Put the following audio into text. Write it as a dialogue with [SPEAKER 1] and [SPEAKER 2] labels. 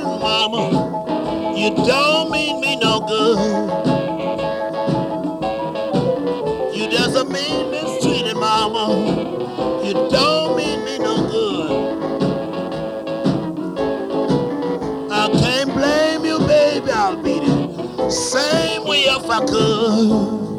[SPEAKER 1] Mama, you don't mean me no good. You just a mean mistreated mama. You don't mean me no good. I can't blame you, baby. I'll beat it same way if I could.